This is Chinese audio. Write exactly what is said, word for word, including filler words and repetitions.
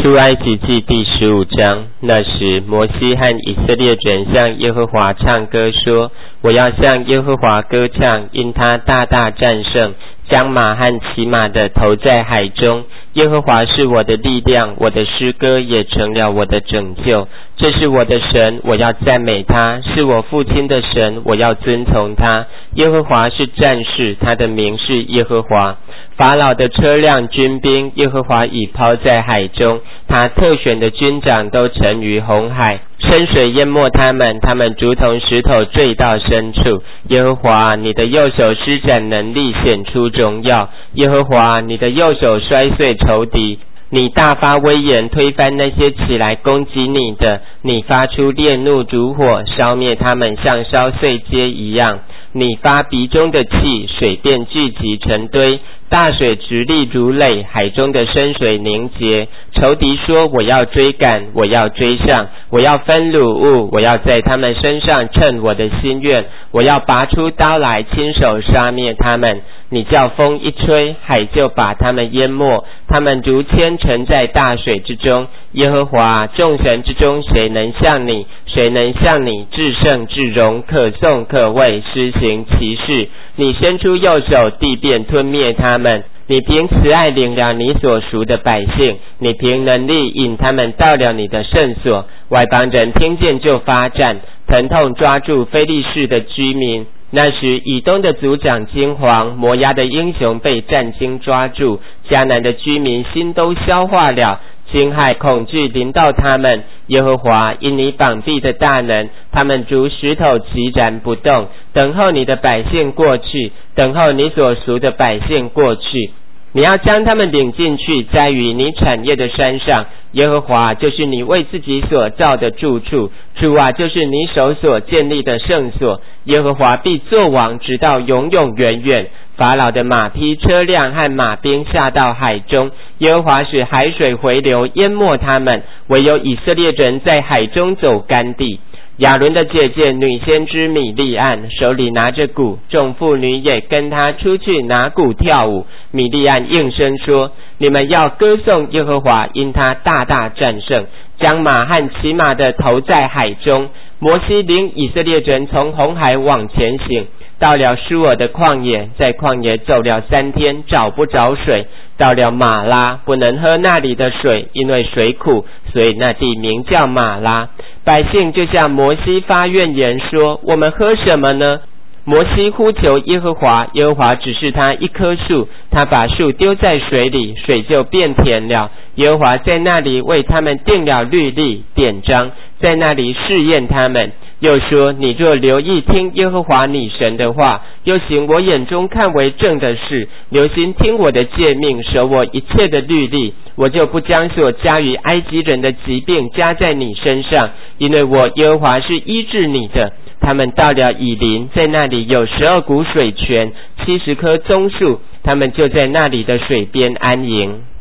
出埃及记第十五章。那时摩西和以色列人向耶和华唱歌说，我要向耶和华歌唱，因他大大战胜，将马和骑马的投在海中。耶和华是我的力量，我的诗歌也成了我的拯救。这是我的神，我要赞美他；是我父亲的神，我要遵从他。耶和华是战士，他的名是耶和华。法老的车辆军兵，耶和华已抛在海中，他特选的军长都沉于红海，深水淹没他们，他们如同石头坠到深处。耶和华，你的右手施展能力，显出荣耀。耶和华，你的右手摔碎仇敌，你大发威严，推翻那些起来攻击你的。你发出烈怒如火，烧灭他们，像烧碎秸一样。你发鼻中的气，水便聚集成堆，大水直立如垒，海中的深水凝结。仇敌说，我要追赶，我要追上，我要分掳物，我要在他们身上称我的心愿，我要拔出刀来，亲手杀灭他们。你叫风一吹，海就把他们淹没，他们如铅沉在大水之中。耶和华，众神之中谁能像你？谁能像你至圣至荣，可颂可畏，施行奇事？你伸出右手，地便吞灭他们。你凭慈爱领了你所赎的百姓，你凭能力引他们到了你的圣所。外邦人听见就发战，疼痛抓住非利士的居民。那时以东的族长惊惶，摩押的英雄被战惊抓住，迦南的居民心都消化了，惊骇恐惧临到他们。耶和华，因你膀臂的大能，他们如石头寂然不动，等候你的百姓过去，等候你所赎的百姓过去。你要将他们领进去，栽于你产业的山上。耶和华，就是你为自己所造的住处，主啊，就是你手所建立的圣所。耶和华必作王，直到永永远远。法老的马匹、车辆和马兵下到海中，耶和华使海水回流，淹没他们，唯有以色列人在海中走干地。亚伦的姐姐女先知米利暗手里拿着鼓，众妇女也跟她出去拿鼓跳舞。米利暗应声说，你们要歌颂耶和华，因他大大战胜，将马和骑马的投在海中。摩西领以色列人从红海往前行，到了舒尔的旷野，在旷野走了三天，找不着水。到了马拉，不能喝那里的水，因为水苦，所以那地名叫马拉。百姓就向摩西发怨言说，我们喝什么呢？摩西呼求耶和华，耶和华指示他一棵树，他把树丢在水里，水就变甜了。耶和华在那里为他们定了律例典章，在那里试验他们。又说，你若留意听耶和华你神的话，又行我眼中看为正的事，留心听我的诫命，守我一切的律例，我就不将所加于埃及人的疾病加在你身上，因为我耶和华是医治你的。他们到了以琳，在那里有十二股水泉，七十棵棕树，他们就在那里的水边安营。